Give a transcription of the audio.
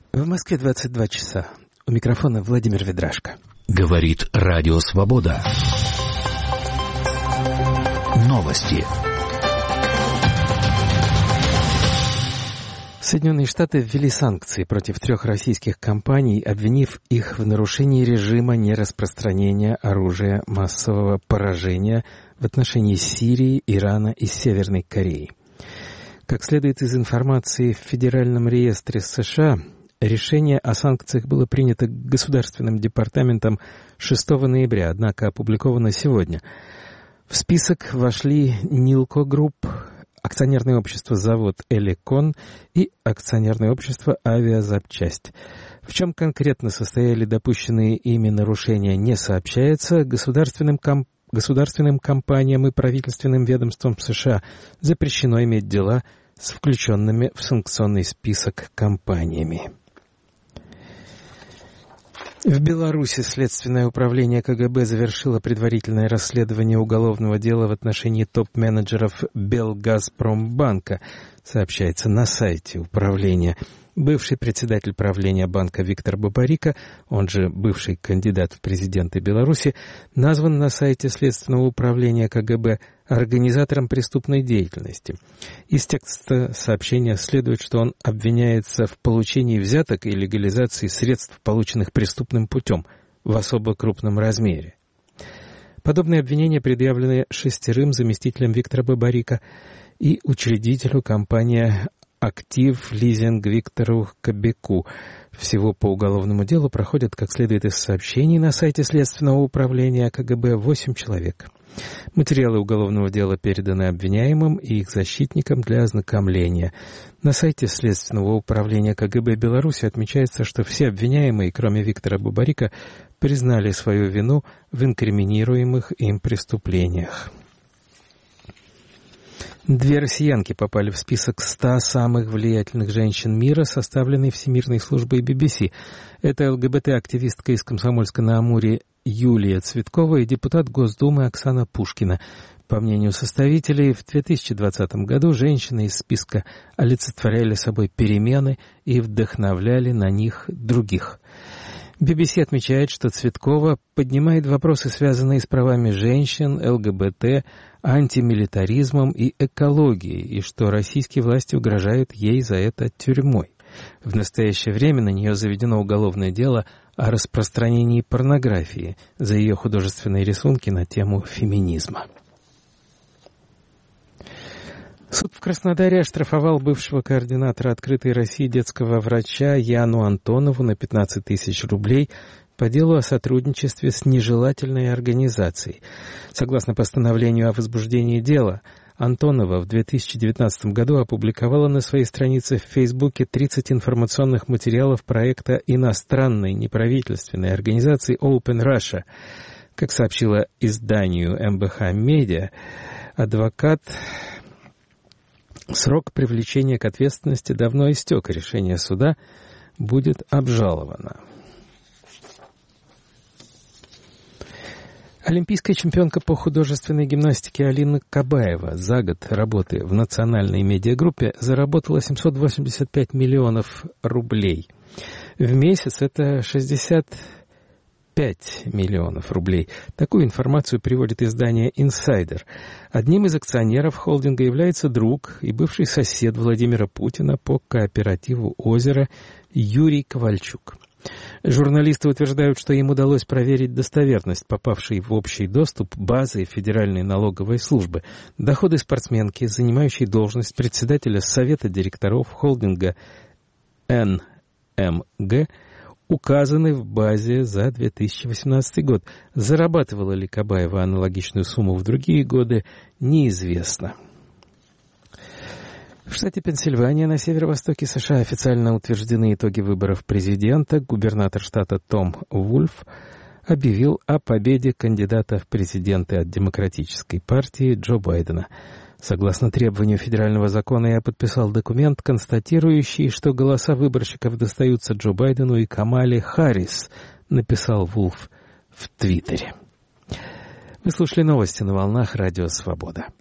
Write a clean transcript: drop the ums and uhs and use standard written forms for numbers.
В Москве 22 часа. У микрофона Владимир Ведрашко. Говорит Радио Свобода. Новости. Соединенные Штаты ввели санкции против 3 российских компаний, обвинив их в нарушении режима нераспространения оружия массового поражения в отношении Сирии, Ирана и Северной Кореи. Как следует из информации в Федеральном реестре США, решение о санкциях было принято Государственным департаментом 6 ноября, однако опубликовано сегодня. В список вошли Нилко Групп, акционерное общество «Завод Элекон» и акционерное общество «Авиазапчасть». В чем конкретно состояли допущенные ими нарушения, не сообщается. Государственным компаниям и правительственным ведомствам США запрещено иметь дела с включенными в санкционный список компаниями. В Беларуси Следственное управление КГБ завершило предварительное расследование уголовного дела в отношении топ-менеджеров Белгазпромбанка, сообщается на сайте управления. Бывший председатель правления банка Виктор Бабарико, он же бывший кандидат в президенты Беларуси, назван на сайте Следственного управления КГБ организатором преступной деятельности. Из текста сообщения следует, что он обвиняется в получении взяток и легализации средств, полученных преступным путем, в особо крупном размере. Подобные обвинения предъявлены 6 заместителям Виктора Бабарико и учредителю компании «Актив Лизинг» Виктору Кобяку. Всего по уголовному делу проходят, как следует из сообщений на сайте Следственного управления КГБ, 8 человек. Материалы уголовного дела переданы обвиняемым и их защитникам для ознакомления. На сайте Следственного управления КГБ Беларуси отмечается, что все обвиняемые, кроме Виктора Бабарико, признали свою вину в инкриминируемых им преступлениях. 2 россиянки попали в список 100 самых влиятельных женщин мира, составленный Всемирной службой BBC. Это ЛГБТ-активистка из Комсомольска-на-Амуре Юлия Цветкова и депутат Госдумы Оксана Пушкина. По мнению составителей, в 2020 году женщины из списка олицетворяли собой перемены и вдохновляли на них других. BBC отмечает, что Цветкова поднимает вопросы, связанные с правами женщин, ЛГБТ, антимилитаризмом и экологией, и что российские власти угрожают ей за это тюрьмой. В настоящее время на нее заведено уголовное дело о распространении порнографии за ее художественные рисунки на тему феминизма. Суд в Краснодаре оштрафовал бывшего координатора «Открытой России» детского врача Яну Антонову на 15 тысяч рублей по делу о сотрудничестве с нежелательной организацией. Согласно постановлению о возбуждении дела, Антонова в 2019 году опубликовала на своей странице в Фейсбуке 30 информационных материалов проекта иностранной неправительственной организации Open Russia. Как сообщила изданию МБХ Медиа, адвокат, срок привлечения к ответственности давно истек, и решение суда будет обжаловано. Олимпийская чемпионка по художественной гимнастике Алина Кабаева за год работы в национальной медиагруппе заработала 785 миллионов рублей. В месяц это 65 миллионов рублей. Такую информацию приводит издание «Инсайдер». Одним из акционеров холдинга является друг и бывший сосед Владимира Путина по кооперативу «Озеро» Юрий Ковальчук. Журналисты утверждают, что им удалось проверить достоверность попавшей в общий доступ базы Федеральной налоговой службы. Доходы спортсменки, занимающей должность председателя Совета директоров холдинга НМГ, указаны в базе за 2018 год. Зарабатывала ли Кабаева аналогичную сумму в другие годы, неизвестно. В штате Пенсильвания на северо-востоке США официально утверждены итоги выборов президента. Губернатор штата Том Вульф объявил о победе кандидата в президенты от Демократической партии Джо Байдена. Согласно требованию федерального закона, я подписал документ, констатирующий, что голоса выборщиков достаются Джо Байдену и Камале Харрис, написал Вульф в Твиттере. Вы слушали новости на волнах Радио Свобода.